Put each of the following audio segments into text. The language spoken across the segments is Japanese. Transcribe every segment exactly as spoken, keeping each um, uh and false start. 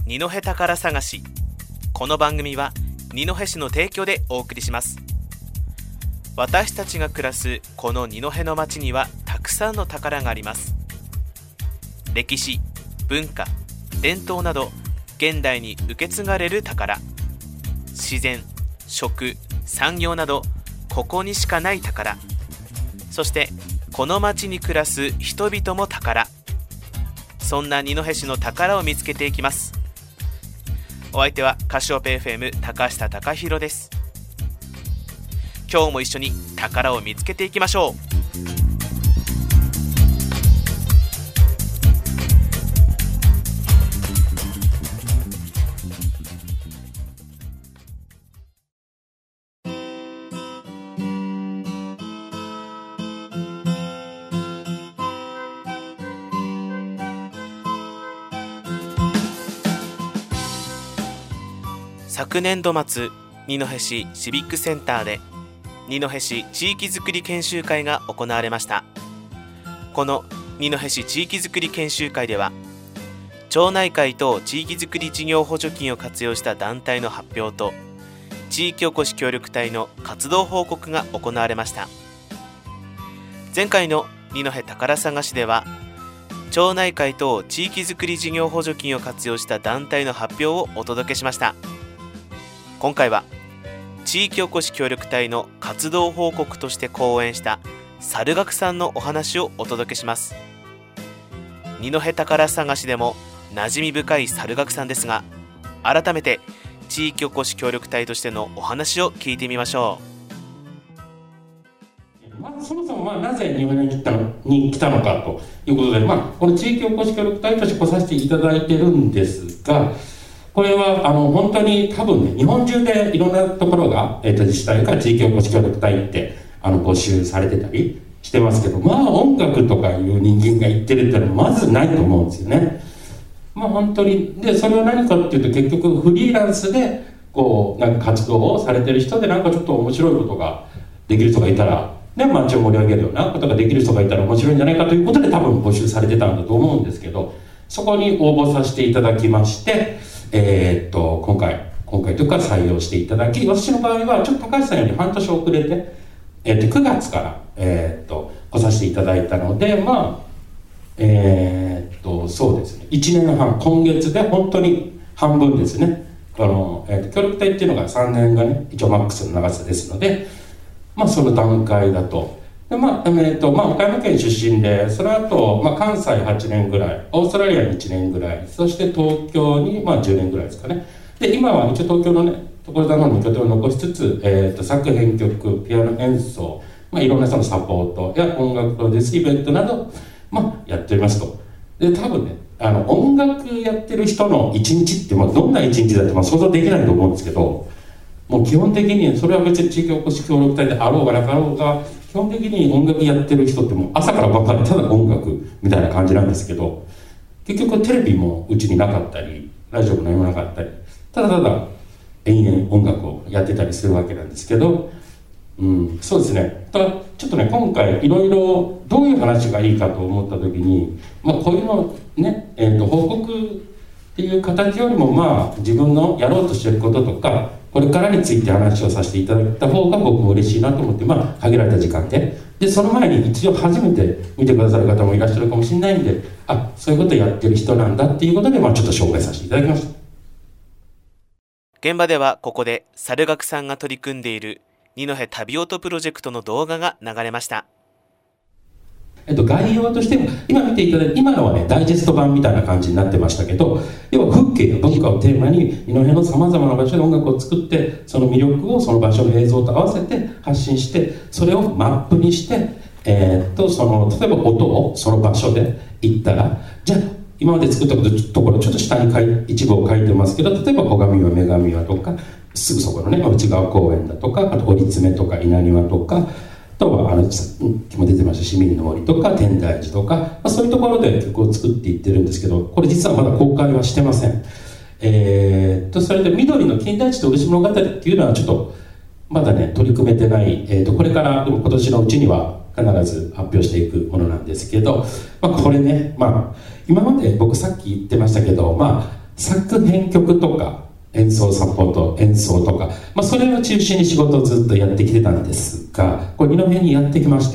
二戸宝探し。この番組は二戸市の提供でお送りします。私たちが暮らすこの二戸の町にはたくさんの宝があります。歴史、文化、伝統など現代に受け継がれる宝、自然、食、産業などここにしかない宝、そしてこの町に暮らす人々も宝。そんな二戸市の宝を見つけていきます。お相手はカシオペ エフエム 高下貴弘です。今日も一緒に宝を見つけていきましょう。昨年度末、二戸市シビックセンターで二戸市地域づくり研修会が行われました。この二戸市地域づくり研修会では、町内会と地域づくり事業補助金を活用した団体の発表と、地域おこし協力隊の活動報告が行われました。前回の二戸宝探しでは、町内会と地域づくり事業補助金を活用した団体の発表をお届けしました。今回は地域おこし協力隊の活動報告として講演した猿楽さんのお話をお届けします。二戸宝探しでも馴染み深い猿楽さんですが、改めて地域おこし協力隊としてのお話を聞いてみましょう。まあ、そもそもまあなぜ二戸に来たのに来たのかということで、まあ、この地域おこし協力隊として来させていただいてるんですが、これはあの本当に多分ね、日本中でいろんなところが、えー、と自治体が地域おこし協力隊ってあの募集されてたりしてますけど、まあ音楽とかいう人間が言ってるってのはまずないと思うんですよね。まあ本当にで、それは何かっていうと、結局フリーランスでこうなんか活動をされてる人で、なんかちょっと面白いことができる人がいたらね、街を盛り上げるようなことができる人がいたら面白いんじゃないかということで多分募集されてたんだと思うんですけど、そこに応募させていただきまして、えー、っと今回今回というか採用していただき、私の場合はちょっと高橋さんより半年遅れて、えー、っとくがつから、えー、っと来させていただいたので、まあえー、っとそうですね、いちねんはん、今月で本当に半分ですね。あの、えー、っと協力隊っていうのがさんねんがね、一応マックスの長さですので、まあその段階だと。でまあえーとまあ、岡山県出身で、その後、まあ関西はちねんぐらい、オーストラリアにいちねんぐらい、そして東京にまあじゅうねんぐらいですかね。で今は一応東京のね所沢の方に拠点を残しつつ、えーと作編曲、ピアノ演奏、まあ、いろんな人のサポートや音楽プロデュースイベントなど、まあ、やっておりますと。で多分ね、あの音楽やってる人の一日って、まあ、どんな一日だってまあ想像できないと思うんですけど、もう基本的にそれは別に地域おこし協力隊であろうがなかろうが、基本的に音楽やってる人ってもう朝から晩からただ音楽みたいな感じなんですけど、結局テレビもうちになかったり、ラジオも何もなかったり、ただただ延々音楽をやってたりするわけなんですけど、うん、そうですね。ただちょっとね、今回いろいろどういう話がいいかと思った時に、まあこういうのね、えーと報告っていう形よりも、まあ自分のやろうとしてることとかこれからについて話をさせていただいた方が僕も嬉しいなと思って、まあ限られた時間ででその前に一応初めて見てくださる方もいらっしゃるかもしれないんで、あ、そういうことをやってる人なんだっていうことで、まあちょっと紹介させていただきました。 現場ではここで猿楽さんが取り組んでいる二戸旅音プロジェクトの動画が流れました。 えっと、概要としては今見ていただいて、今のはねダイジェスト版みたいな感じになってましたけど、要は風景や文化をテーマに二戸のさまざまな場所で音楽を作って、その魅力をその場所の映像と合わせて発信して、それをマップにして、えー、っとその例えば音をその場所で言ったら、じゃあ今まで作ったところちょっと下に書い一部を書いてますけど、例えば小上は女神はとか、すぐそこのね内側公園だとか、あと折爪とか稲庭とか、あとはあの今出てました市民の森とか天台寺とか、まあ、そういうところで曲を作っていってるんですけど、これ実はまだ公開はしてません。えー、っとそれで緑の金田一と漆物語っていうのはちょっとまだね取り組めてない、えー、っとこれからでも今年のうちには必ず発表していくものなんですけど、まあ、これね、まあ、今まで僕さっき言ってましたけど、まあ作編曲とか演奏サポート、演奏とか、まあ、それを中心に仕事をずっとやってきてたんですが、これ二戸にやってきまして、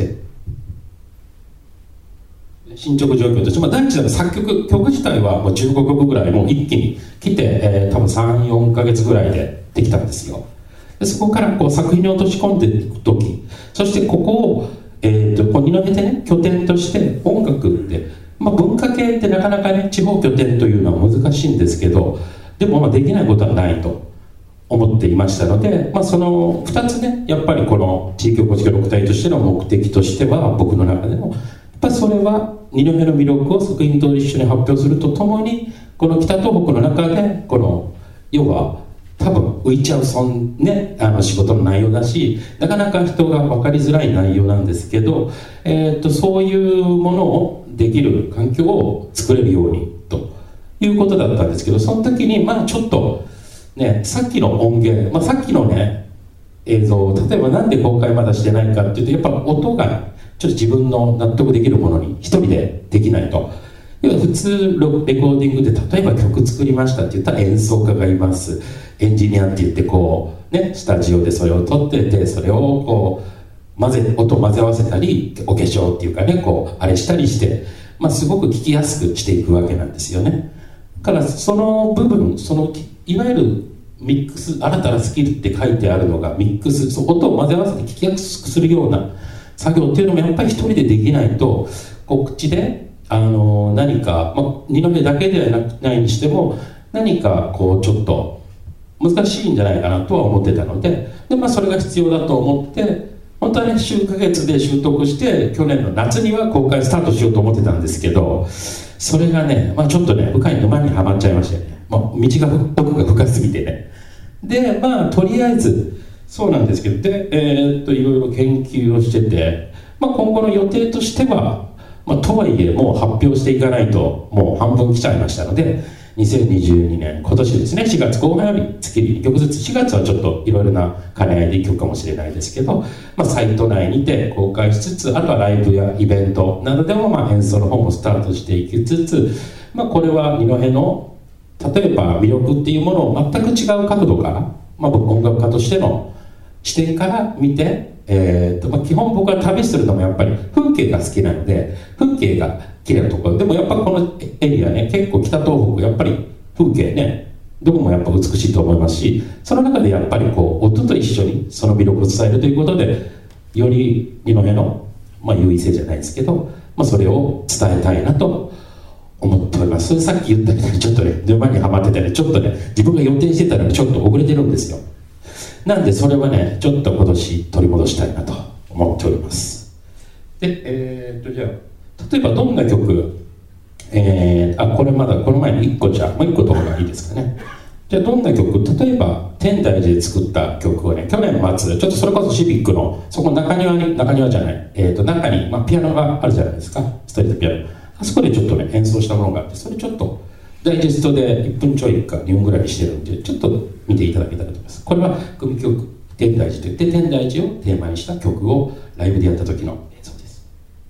進捗状況として、まあ、第一の作曲曲自体はもうじゅうごきょくぐらいもう一気に来て、えー、多分さん、よんかげつぐらいでできたんですよ。でそこからこう作品に落とし込んでいくとき、そしてここを、えー、とこう二戸でね拠点として音楽って、まあ、文化系ってなかなかね地方拠点というのは難しいんですけど、でもまあできないことはないと思っていましたので、まあ、そのふたつねやっぱりこの地域おこし協力隊としての目的としては、僕の中でもやっぱりそれは二戸の魅力を作品と一緒に発表するとともに、この北東北の中でこの要は多分浮いちゃうそん、ね、あの仕事の内容だし、なかなか人が分かりづらい内容なんですけど、えー、とそういうものをできる環境を作れるようにということだったんですけど、その時にまあちょっとね、さっきの音源、まあ、さっきのね映像、例えばなんで公開まだしてないかっていうと、やっぱ音がちょっと自分の納得できるものに一人でできないと。要は普通レコーディングで例えば曲作りましたって言ったら演奏家がいます、エンジニアって言ってこうねスタジオでそれを撮ってて、それをこう混ぜ音を混ぜ合わせたり、お化粧っていうかねこうあれしたりして、まあ、すごく聴きやすくしていくわけなんですよね。だからその部分、そのいわゆるミックス、新たなスキルって書いてあるのがミックス、そう音を混ぜ合わせて聴きやすくするような作業っていうのもやっぱり一人でできないと、こう口であの何か、まあ、二戸だけではないにしても何かこうちょっと難しいんじゃないかなとは思ってたので、で、まあ、それが必要だと思って本当はね数ヶ月で習得して去年の夏には公開スタートしようと思ってたんですけど、それがね、まあ、ちょっとね深い沼にはまっちゃいましてね、まあ、道が奥が深すぎてね、でまあとりあえずそうなんですけど、で、えー、っといろいろ研究をしてて、まあ、今後の予定としては、まあ、とはいえもう発表していかないともう半分来ちゃいましたので、にせんにじゅうにねん今年ですねしがつこう半より月にいっきょくずつ、しがつはちょっといろいろな兼ね合いでいっきょくかもしれないですけど、まあ、サイト内にて公開しつつ、あとはライブやイベントなどでもまあ演奏の方もスタートしていきつつ、まあ、これは二戸の例えば魅力っていうものを全く違う角度から、まあ、僕音楽家としての視点から見て、えーとまあ、基本僕は旅するのもやっぱり風景が好きなので、風景が綺麗なところでもやっぱこのエリアね結構北東北やっぱり風景ねどこもやっぱ美しいと思いますし、その中でやっぱりこう音と一緒にその魅力を伝えるということで、より二戸の、まあ、優位性じゃないですけど、まあ、それを伝えたいなと思っております。さっき言ったみたいにちょっとね沼にはまっててね、ちょっとね自分が予定してたのにちょっと遅れてるんですよ。なんでそれはねちょっと今年取り戻したいなと思っております。でえー、っとじゃあ例えばどんな曲、えー、あこれまだこの前にいっこ、じゃあもういっことかがいいですかね。じゃあどんな曲、例えば天台寺で作った曲をね去年末ちょっとそれこそシビックのそこ中庭に中庭じゃない、えー、と中に、まあ、ピアノがあるじゃないですか、ストリートピアノ、あそこでちょっとね演奏したものがあって、それちょっとダイジェストでいっぷんちょいかにふんぐらいにしてるんで、ちょっと見ていただけたらと思います。これは組曲天台寺といって天台寺をテーマにした曲をライブでやった時の映像です。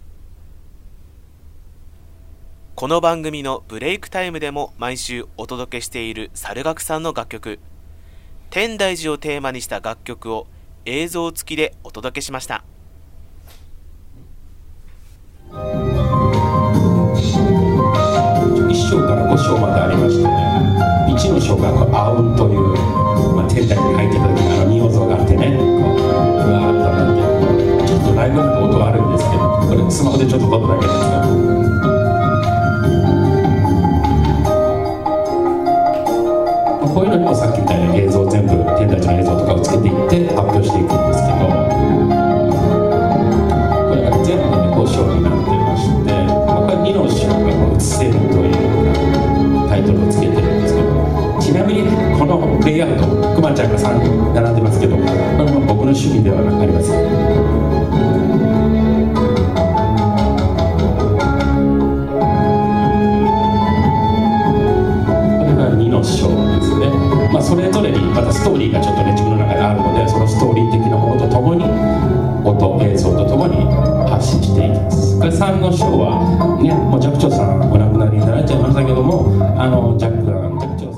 この番組のブレイクタイムでも毎週お届けしている猿楽さんの楽曲天台寺をテーマにした楽曲を映像付きでお届けしました。 いっ章からご章までありましてね、いちの章がアウンという、まあ、天台に入ってた時にあの仁王像があってね、こううわーっとなってちょっとライブの音悪いんですけど、これスマホでちょっと撮っただけですが、こういうのにもさっきみたいな映像全部天台寺の映像とかをつけていって発表していくんですけど、これが全部ねご章になってまして、これにの章が「映せる」というタイトルをつけてるんですけど、ちなみにねこのレイアウトくまちゃんがさんにん並んでますけど、これも僕の趣味ではありません。まあ、それぞれにまたストーリーがちょっとね自分の中であるので、そのストーリー的なものとともに音映像とともに発信していきます。これさんの章はねもう寂聴さんお亡くなりになられちゃいましたけども、あのジャック・アン寂聴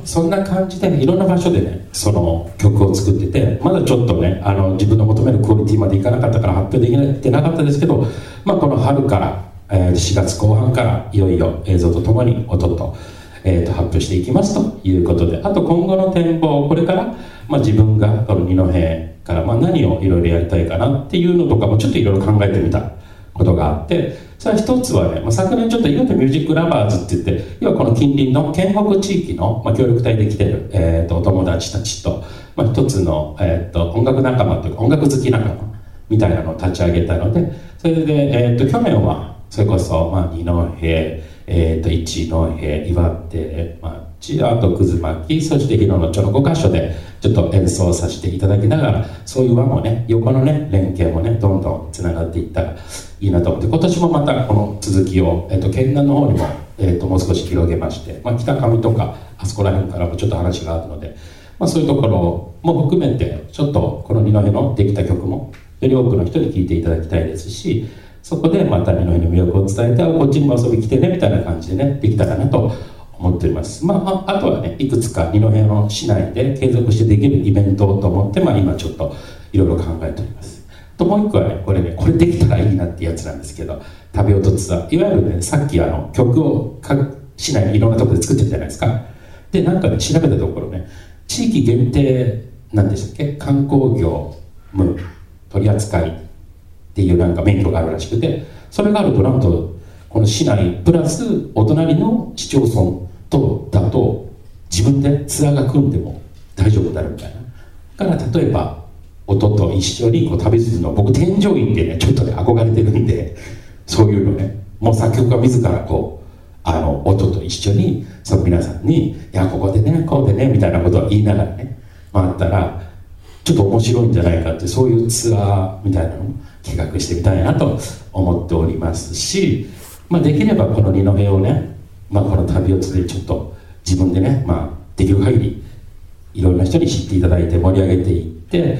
そんな感じでいろんな場所でねその曲を作ってて、まだちょっとねあの自分の求めるクオリティまでいかなかったから発表できてなかったですけど、まあ、この春から、えー、しがつこう半からいよいよ映像とともに音と、えー、と発表していきますということで、あと今後の展望、これから、まあ、自分がこの二戸から、まあ、何をいろいろやりたいかなっていうのとかもちょっといろいろ考えてみたことがあって、それは一つはね、まあ、昨年ちょっと岩手ミュージックラバーズって言って、要はこの近隣の県北地域の、まあ、協力隊で来てる、えー、とお友達たちと、まあ、一つの、えー、と音楽仲間というか音楽好き仲間みたいなのを立ち上げたので、それで、えー、と去年はそれこそ、まあ、二戸、えー、と一戸、岩手、まあ、あと葛巻、そして広野町のごかしょでちょっと演奏させていただきながら、そういう輪もね、横のね連携もねどんどんつながっていったらいいなと思って、今年もまたこの続きを、えー、と県南の方にも、えー、ともう少し広げまして、まあ、北上とかあそこら辺からもちょっと話があるので、まあ、そういうところも含めてちょっとこの二戸のできた曲もより多くの人に聴いていただきたいですし、そこでまた二戸の魅力を伝えて、こっちにも遊び来てねみたいな感じでねできたらなと思っております。まあ、あとはねいくつか二戸の市内で継続してできるイベントと思って、まあ、今ちょっといろいろ考えております。ともう一個はねこれねこれできたらいいなってやつなんですけど、旅音ツアー、いわゆるねさっきあの曲を各市内にいろんなところで作ってるじゃないですか。でなんかね調べたところね、地域限定なんでしたっけ、観光業務取り扱いっていうなんか免許があるらしくて、それがあるとなんとこの市内プラスお隣の市町村とだと自分でツアーが組んでも大丈夫だろうみたいな。だから例えば音と一緒にこう旅するの、僕添乗員ってねちょっとね憧れてるんで、そういうのねもう作曲家自らこうあの音と一緒にその皆さんに「いやここでねこうでね」みたいなことを言いながらね回ったらちょっと面白いんじゃないかって、そういうツアーみたいなのを企画してみたいなと思っておりますし、まあ、できればこの二戸をね、まあ、この旅を通じてちょっと自分でね、まあ、できる限りいろんな人に知っていただいて盛り上げていって、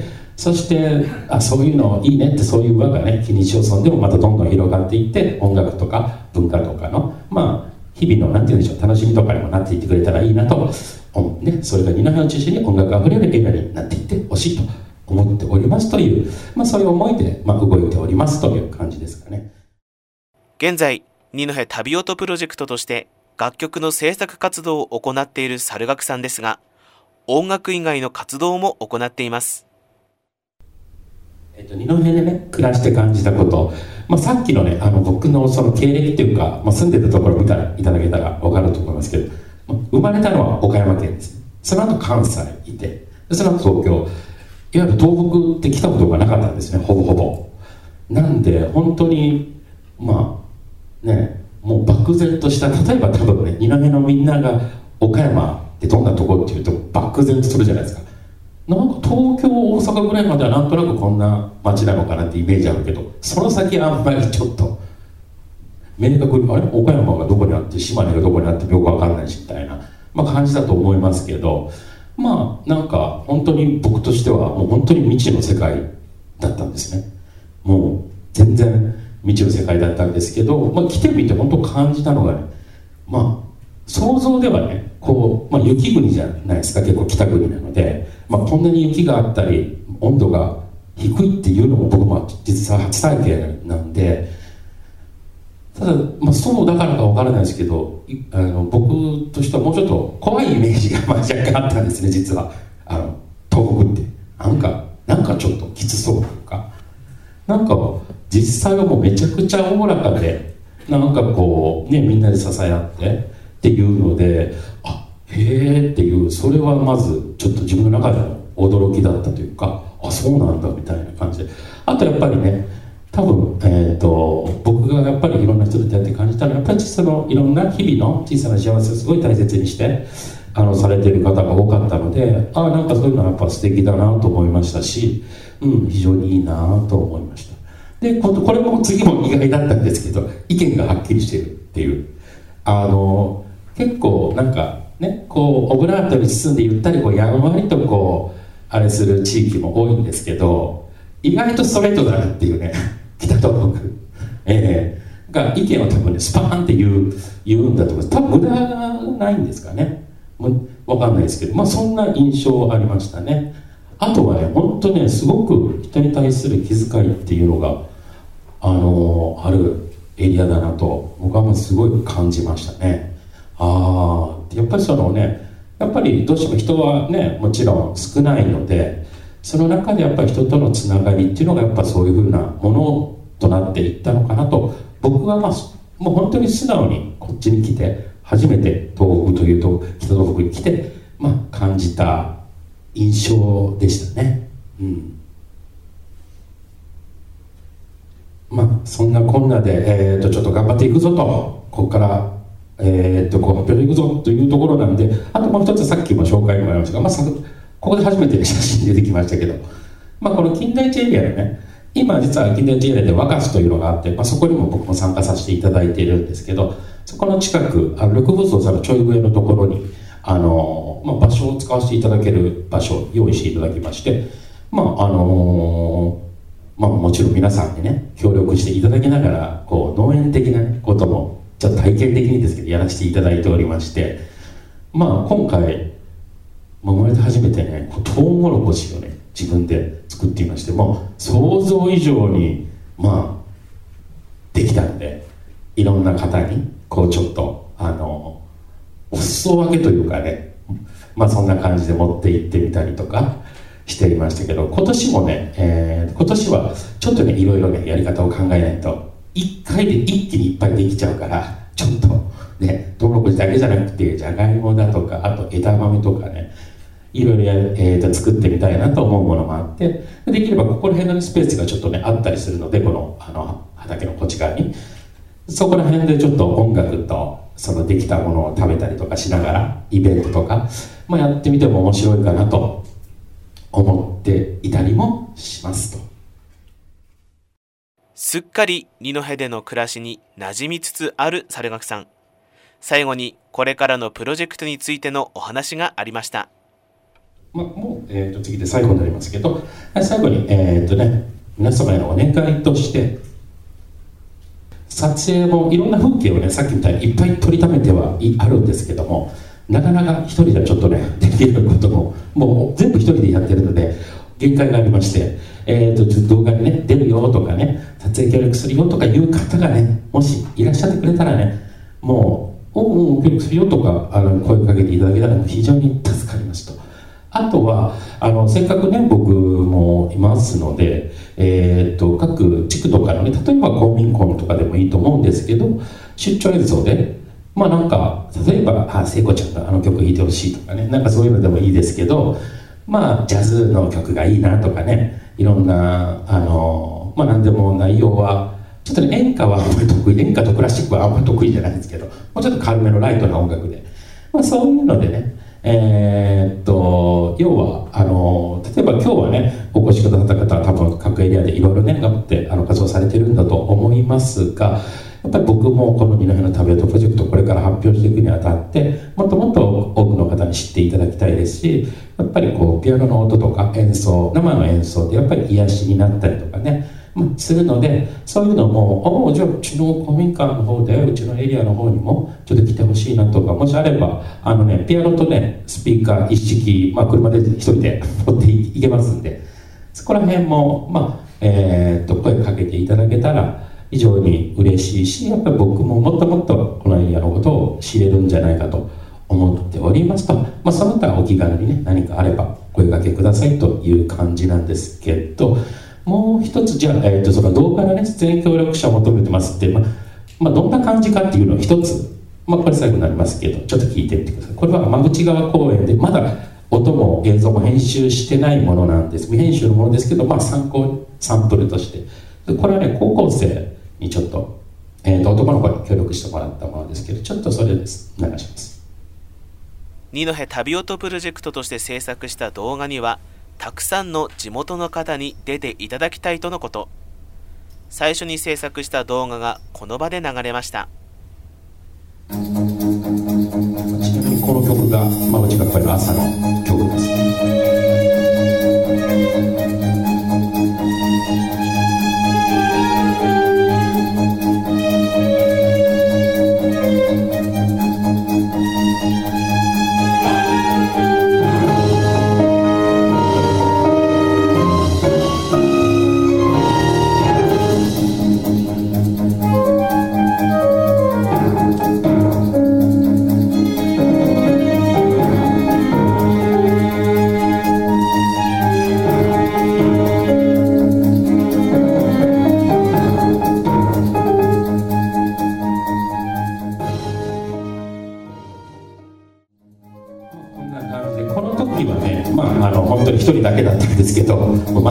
そしてあそういうのいいねって、そういう輪がね非日常村でもまたどんどん広がっていって、音楽とか文化とかのまあ日々のなんて言うんでしょう楽しみとかにもなっていってくれたらいいなと思うね。それが二戸を中心に音楽あふれるエリアになっていってほしいと思っておりますという、まあ、そういう思いで、まあ、動いておりますという感じですかね。 現在二戸旅音プロジェクトとして楽曲の制作活動を行っている猿楽さんですが、音楽以外の活動も行っています。 えっと、二戸でね暮らして感じたこと、まあ、さっきのねあの僕のその経歴っていうか、まあ、住んでたところを見たらいただけたら分かると思いますけど、まあ、生まれたのは岡山県です。その後関西いて、その後東京、いわゆる東北って来たことがなかったんですね、ほぼほぼ。なんで本当にまあねもう漠然とした、例えば多分ね二戸のみんなが岡山ってどんなとこっていうと漠然とするじゃないですか。なんか東京大阪ぐらいまではなんとなくこんな街なのかなってイメージあるけど、その先はあんまりちょっと明確にあれ岡山がどこにあって島根がどこにあってよくわかんないしみたいな、まあ、感じだと思いますけど、まあなんか本当に僕としてはもう本当に未知の世界だったんですね。もう全然未知の世界だったんですけど、まあ、来てみて本当感じたのがね、まあ想像ではねこう、まあ、雪国じゃないですか、結構北国なので、まあ、こんなに雪があったり温度が低いっていうのも僕も実は初体験なんで、ただ、まあ、そうだからか分からないですけど、あの僕としてはもうちょっと怖いイメージがまあ若干あったんですね。実はあの東北ってなんかなんかちょっときつそうとか、なんか実際はもうめちゃくちゃおおらかで、なんかこうねみんなで支え合ってっていうので、あへえっていう、それはまずちょっと自分の中でも驚きだったというか、あそうなんだみたいな感じで、あとやっぱりね多分、えー、と僕がやっぱりいろんな人と出会って感じたのは、やっぱりそのいろんな日々の小さな幸せをすごい大切にしてあのされている方が多かったので、あなんかそういうのはやっぱ素敵だなと思いましたし、うん、非常にいいなと思いました。でここれも次も意外だったんですけど、意見がはっきりしているっていう、あの結構なんかねこうオブラートに包んでゆったりこうやんわりとこうあれする地域も多いんですけど、意外とストレートだなっていうね北東北、えー、が意見を多分ねスパーンって言う言うんだと思います。多分無駄がないんですかね。無わかんないですけど、まあそんな印象ありましたね。あとはね、本当ね、すごく人に対する気遣いっていうのがあのあるエリアだなと僕はもうすごい感じましたね。ああ、やっぱりそのね、やっぱりどうしても人はね、もちろん少ないので、その中でやっぱり人とのつながりっていうのがやっぱそういうふうなものとなっていったのかなと、僕はまあもう本当に素直にこっちに来て初めて東北というと北東北に来て、まあ、感じた印象でしたね。うん、まあそんなこんなで、えー、とちょっと頑張っていくぞと、ここからえー、っとこう発表していくぞというところなんで、あともう一つさっきも紹介もありましたが、まあ、さここで初めて写真出てきましたけど、まあ、この金田一エリアでね、今実は金田一エリアで若洲というのがあって、まあ、そこにも僕も参加させていただいているんですけど、そこの近くあの緑仏像さんのちょい上のところにあの、まあ、場所を使わせていただける場所を用意していただきまして、まああのまあ、もちろん皆さんにね協力していただきながらこう農園的な、ね、こともちょっと体験的にですけどやらせていただいておりまして、まあ今回生まれて初めてねトウモロコシをね自分で作っていまして、もう想像以上にまあできたので、いろんな方にこうちょっとあのお裾分けというかね、まあそんな感じで持って行ってみたりとかしていましたけど、今年もね、えー、今年はちょっとねいろいろねやり方を考えないといっかいで一気にいっぱいできちゃうから、ちょっとねトウモロコシだけじゃなくてじゃがいもだとか、あと枝豆とかね、いろいろや、えー、と作ってみたいなと思うものもあって、できればここら辺のスペースがちょっとねあったりするので、この、あの畑のこっち側にそこら辺でちょっと音楽とそのできたものを食べたりとかしながらイベントとか、まあ、やってみても面白いかなと思っていたりもしますと。 すっかり二戸での暮らしに馴染みつつある猿楽さん。最後にこれからのプロジェクトについてのお話がありました。 まあ、もう、えー、と次で最後になりますけど、最後に、えーとね、皆様へのお願いとして、撮影もいろんな風景をねさっきみたいにいっぱい撮りためてはいあるんですけども、なかなか一人ではちょっとねできることももう全部一人でやってるので限界がありまして、えー、と動画にね出るよとかね撮影協力するよとかいう方がねもしいらっしゃってくれたらね、もう「おお協力するよ」とかあの声かけていただけたら非常に助かりますと。あとはあのせっかくね僕もいますので、えー、と各地区とかのね、例えば公民館とかでもいいと思うんですけど、出張演奏でまあなんか例えばあ聖子ちゃんがあの曲弾いてほしいとかね、なんかそういうのでもいいですけど、まあジャズの曲がいいなとかね、いろんなあのまあ何でも内容はちょっとね演歌はあんまり得意、演歌とクラシックはあんまり得意じゃないんですけど、もうちょっと軽めのライトな音楽で、まあそういうのでね、えー、っと要はあの例えば今日はねお越しくださった方は多分各エリアでいろいろね頑張ってあの活動されてるんだと思いますが、やっぱり僕もこの二戸の食べとプロジェクトこれから発表していくにあたってもっともっと多くの方に知っていただきたいですし、やっぱりこうピアノの音とか演奏、生の演奏でやっぱり癒しになったりとかね、まあ、するので、そういうのもおじゃあうちの公民館の方でうちのエリアの方にもちょっと来てほしいなとか、もしあればあのねピアノとねスピーカー一式、まあ、車で一人で持っていけますんで、そこら辺もまあえー、っと声かけていただけたら非常に嬉しいし、やっぱり僕ももっともっとこのエリアのことを知れるんじゃないかと思っておりますと、まあ、その他お気軽にね何かあれば声掛けくださいという感じなんですけど、もう一つじゃあ、えー、とその動画のね出演協力者を求めてますって、まあまあ、どんな感じかっていうのを一つ、まあ、これ最後になりますけどちょっと聞いてみてください。これは天口川公園でまだ音も映像も編集してないものなんです。未編集のものですけど、まあ、参考サンプルとしてこれはね高校生にちょっと、えー、と男の子に協力してもらったものですけど、ちょっとそれです流します。 二戸旅音プロジェクトとして制作した動画にはたくさんの地元の方に出ていただきたいとのこと。最初に制作した動画がこの場で流れました。 ちなみにこの曲が、まあ、うちがこれの朝の曲ですね。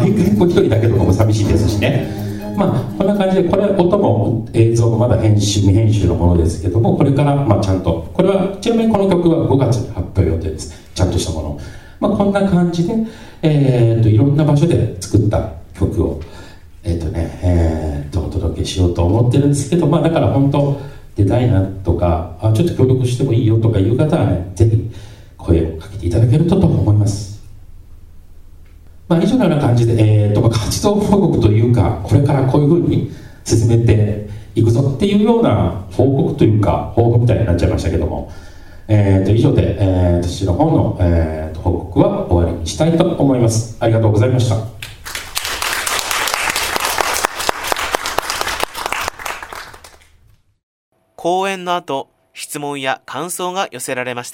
毎回こう一人だけとかも寂しいですしね。まあこんな感じで、これ音も映像もまだ編集未編集のものですけども、これからまあちゃんと、これはちなみにこの曲はごがつに発表予定です。ちゃんとしたもの。まあこんな感じで、えー、といろんな場所で作った曲をえっ、ー、とねえー、とお届けしようと思ってるんですけど、まあだから本当出たいなとか、あちょっと協力してもいいよとかいう方はね、ぜひ声をかけていただけるとと思います。まあ、以上のような感じで、えーと、活動報告というか、これからこういうふうに進めていくぞっていうような報告というか、報告みたいになっちゃいましたけども、えーと、以上で、えー、私の方の、えーと、報告は終わりにしたいと思います。ありがとうございました。 講演の後、質問や感想が寄せられました。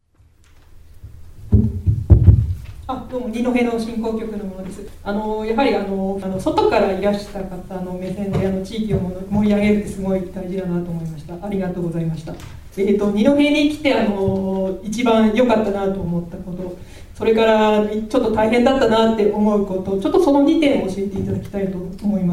あどうも二戸の振興局のものです。あのやはりあのあの外からいらした方の目線であの地域を盛り上げるってすごい大事だなと思いました。ありがとうございました。えーと、二戸に来てあの一番良かったなと思ったこと、それからちょっと大変だったなって思うこと、ちょっとそのにてんを教えていただきたいと思います。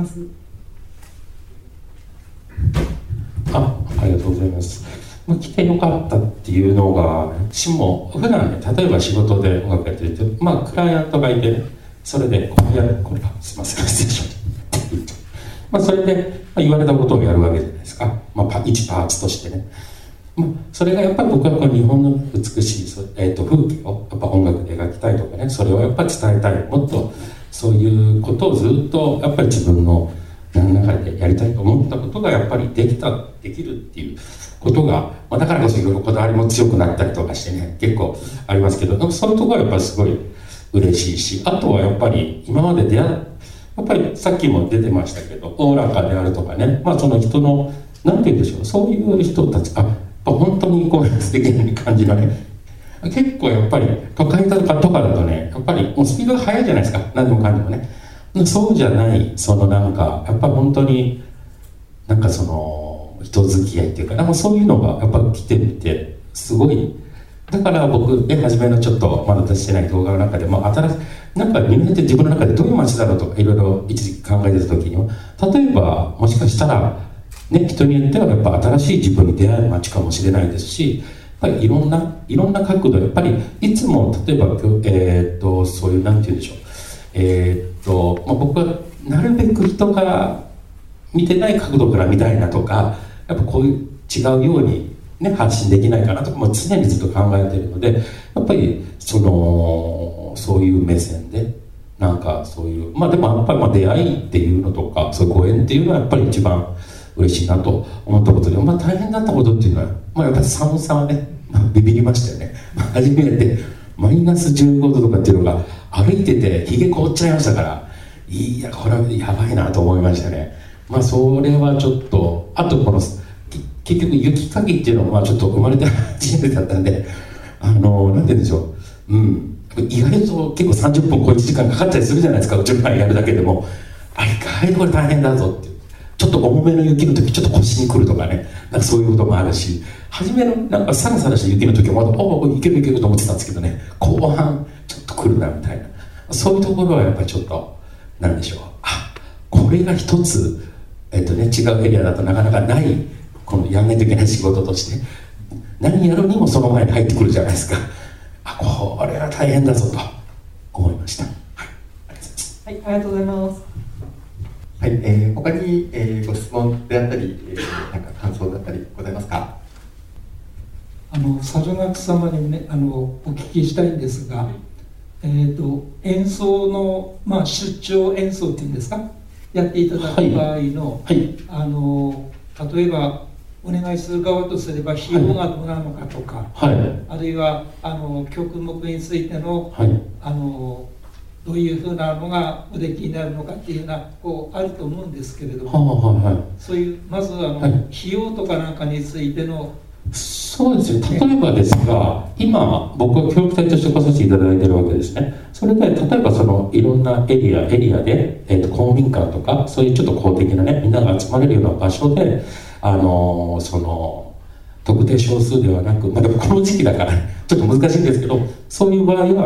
あ、ありがとうございます。まあ、来てよかったっていうのが、私も普段ね、例えば仕事で音楽やってると、まあクライアントがいてね、それでこうやる、これすいません失礼しましたまあそれで、まあ、言われたことをやるわけじゃないですか。まあ一パーツとしてね。まあそれがやっぱり僕は日本の美しい、えー、と風景をやっぱ音楽で描きたいとかね、それをやっぱり伝えたい、もっとそういうことをずっとやっぱり自分の中でやりたいと思ったことがやっぱりできたできるっていうことが、まあ、だからこそいろいろこだわりも強くなったりとかしてね、結構ありますけど、そういうところはやっぱりすごい嬉しいし、あとはやっぱり今まで出会う、やっぱりさっきも出てましたけど、おおらかであるとかね、まあその人のなんて言うんでしょう、そういう人たち、あ、やっぱ本当にこう素敵な感じのね、結構やっぱり都会とかとかだとね、やっぱりもうスピードが速いじゃないですか、何でもかんでもね。そうじゃない、そのなんかやっぱ本当になんかその人付き合いっていうか、なんかそういうのがやっぱ来てみてすごい。だから僕ね、初めのちょっとまだ出してない動画の中でも新しいなんか二戸って自分の中でどういう街だろうとかいろいろ一時期考えてた時には、例えばもしかしたらね、人によってはやっぱ新しい自分に出会える街かもしれないですし、やっぱりいろんないろんな角度、やっぱりいつも例えばえー、っとそういうなんて言うんでしょう、えー、っとまあ、僕はなるべく人が見てない角度から見たいなとか、やっぱこういう違うように、ね、発信できないかなとか、もう常にずっと考えているので、やっぱりそのそういう目線でなんかそういう、まあでもやっぱりまあ出会いっていうのとか、そういうご縁っていうのはやっぱり一番嬉しいなと思ったことで、まあ大変だったことっていうのは、まあやっぱり寒さはね、まあ、ビビりましたよね。まあ、初めてマイナスじゅうごどとかっていうのが歩いててひげ凍っちゃいましたから、いやこれはやばいなと思いましたね。まあそれはちょっと、あとこの結局雪かきっていうのはまあちょっと生まれて初めてだったんで、あのなんて言うんでしょう、うん、意外と結構さんじゅっぷんこういちじかんかかったりするじゃないですか、じゅっぷんやるだけでも。あ、意外とこれ大変だぞっていう、ちょっと重めの雪の時ちょっと腰にくるとかね、なんかそういうこともあるし、初めのなんかサラサラした雪の時はまだおおいけるいけると思ってたんですけどね、後半ちょっとくるなみたいな、そういうところはやっぱりちょっとなんでしょう、あ、これが一つ、えっとね、違うエリアだとなかなかないこのやんないといけない仕事として何やるにもその前に入ってくるじゃないですか。あ、これは大変だぞと思いました。はい、 はい、ありがとうございます。 はい、えー、他に、えー、ご質問であったり、えー、なんか感想だったりございますか。 あの猿楽様にね、あのお聞きしたいんですが、えー、と演奏の、まあ、出張演奏っていうんですか、やっていただく場合の、 はいはい、 あの例えばお願いする側とすれば費用がどうなのかとか、はい、あるいはあの曲目についての、はい、あのどういうふうなのがおできになるのかっていうようなこうあると思うんですけれども、 はいはいはい、 そういうまずあの、はい、費用とかなんかについての、 そうですね、例えばですが、今僕は協力隊として来させていただいているわけですね。それで例えばそのいろんなエリアエリアで、えー、と公民館とかそういうちょっと公的なね、みんなが集まれるような場所で、あのー、その特定少数ではなく、まあ、でもこの時期だからちょっと難しいんですけど、そういう場合は基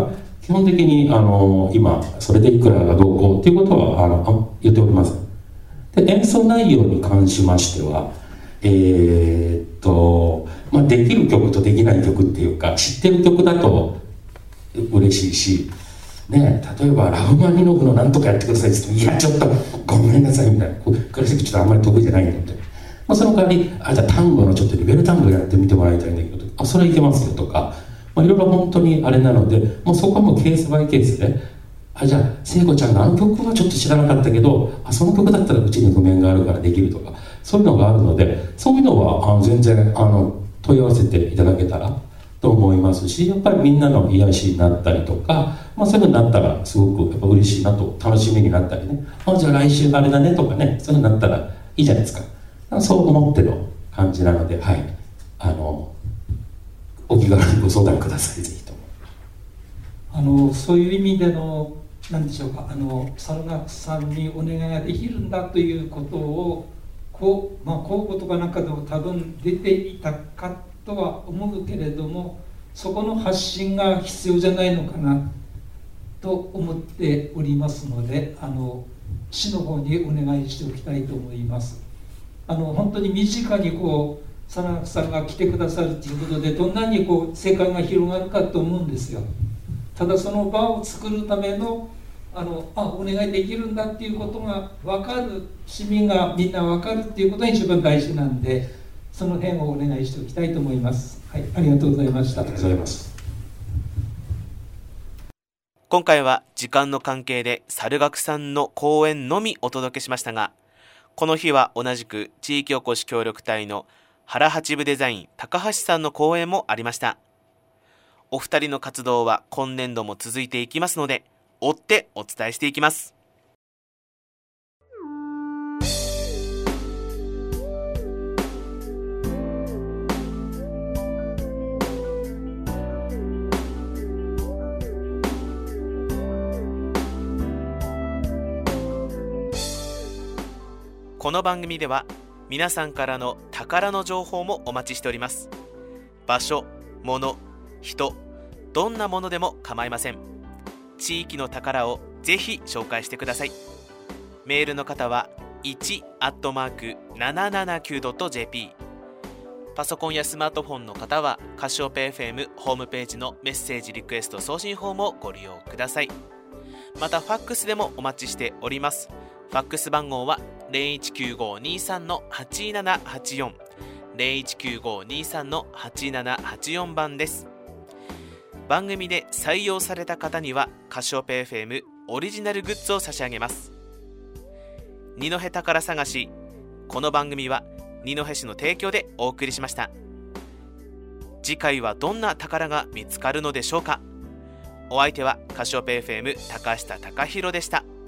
本的にあの今それでいくらがどうこうっていうことはあの言っております。で演奏内容に関しましてはえー、っと、まあ、できる曲とできない曲っていうか知ってる曲だと嬉しいし、ね、例えばラフマニノフのなんとかやってくださいって言っていやちょっとごめんなさいみたいなクラシックちょっとあんまり得意じゃないんだって、まあ、その代わりあじゃあ単語のちょっとリベル単語やってみてもらいたいんだけどあそれいけますよとか、まあ、いろいろ本当にあれなのでもうそこはもうケースバイケースであじゃあ聖子ちゃんのあの曲はちょっと知らなかったけどあその曲だったらうちに譜面があるからできるとかそういうのがあるのでそういうのはあの全然あの問い合わせていただけたらと思いますしやっぱりみんなの癒しになったりとか、まあ、そういうのになったらすごくやっぱ嬉しいなと楽しみになったりねあじゃあ来週あれだねとかねそういうのになったらいいじゃないですかそう思っての感じなのではいあのお気軽にご相談くださいぜひともあのそういう意味での何でしょうかあの猿楽さんにお願いができるんだということをこう、まあ、こういう言葉なんかでも多分出ていたかとは思うけれどもそこの発信が必要じゃないのかなと思っておりますのであの市の方にお願いしておきたいと思います。あの本当に身近にこう猿楽さんが来てくださるということでどんなにこう世界が広がるかと思うんですよ。ただその場を作るためのあのあお願いできるんだっていうことが分かる市民がみんな分かるっていうことが一番大事なんでその辺をお願いしておきたいと思います。はい、ありがとうございました。 ありがとうございます。 今回は時間の関係で猿楽さんの講演のみお届けしましたがこの日は同じく地域おこし協力隊の原八部デザイン高橋さんの講演もありました。お二人の活動は今年度も続いていきますので追ってお伝えしていきます。この番組では皆さんからの宝の情報もお待ちしております。場所、物、人、どんなものでも構いません。地域の宝をぜひ紹介してください。メールの方はいち アットマーク ななななきゅう ドット ジェーピー パソコンやスマートフォンの方はカシオペ エフエム ホームページのメッセージリクエスト送信フォームをご利用ください。またファックスでもお待ちしております。ファックス番号は ゼロいちきゅうごにさん はちななはちよん ゼロいちきゅうごにさん はちななはちよん 番です。番組で採用された方にはカシオペ エフエム オリジナルグッズを差し上げます。二戸宝探し、この番組は二戸市の提供でお送りしました。次回はどんな宝が見つかるのでしょうか。お相手はカシオペ エフエム 高下貴弘でした。